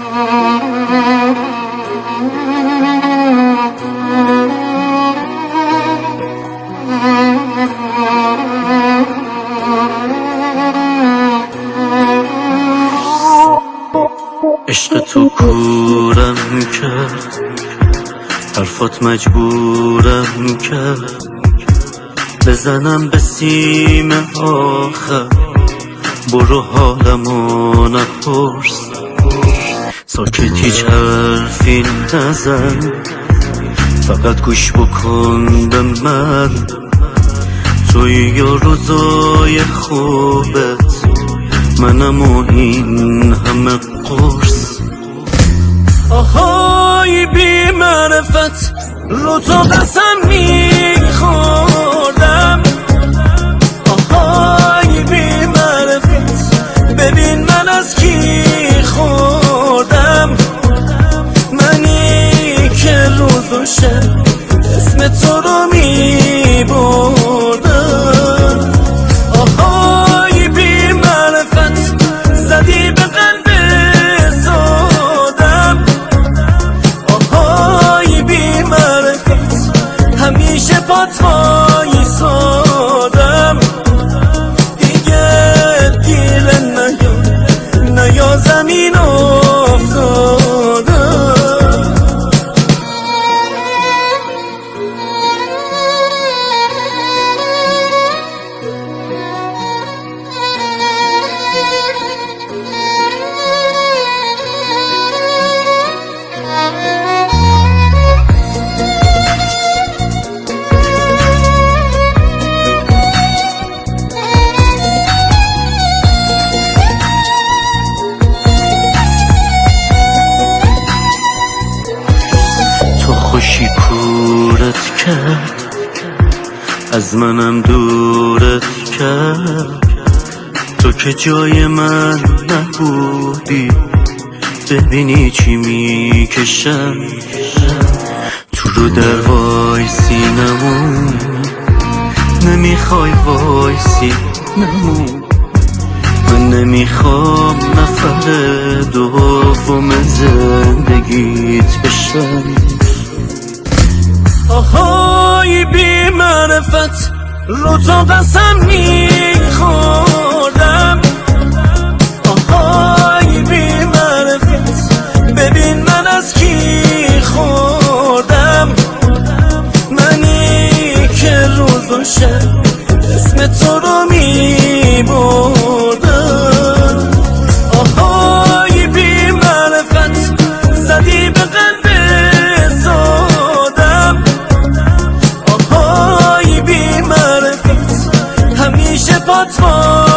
عشق تو کورم کرد، حرفات مجبورم کرد بزنم به سیم آخر. برو حالمو نپرس، ساکت هیچ حرفی نزن، فقط گوش بکن به من. توی یا روزای خوبت، منم و این همه قرص. آهای بی معرفت، رو تو قسم میخوردم. آهای بی معرفت، ببین من از کی خوردم. منی که روز و شب اسم تو رو میبردم. آهای بی معرفت، زدی به قلب سادم. آهای بی معرفت، همیشه پات وایسادم. دیگه دیل نیا زمین افتادم. خوشی کورت کرد، از منم دورت کرد. تو که جای من نبودی، ببینی چی میکشم. تو رو در وایسی نمون، نمیخوای وایسی نمون. من نمیخوام نفر دوم زندگیت بشم. آهای بی معرفت، رو تو قسم میخوردم. آهای بی معرفت، ببین من از کی خوردم. منی که روز و شب اسم تو رو میبردم. آهای بی معرفت، زدی به قلب همیشه پات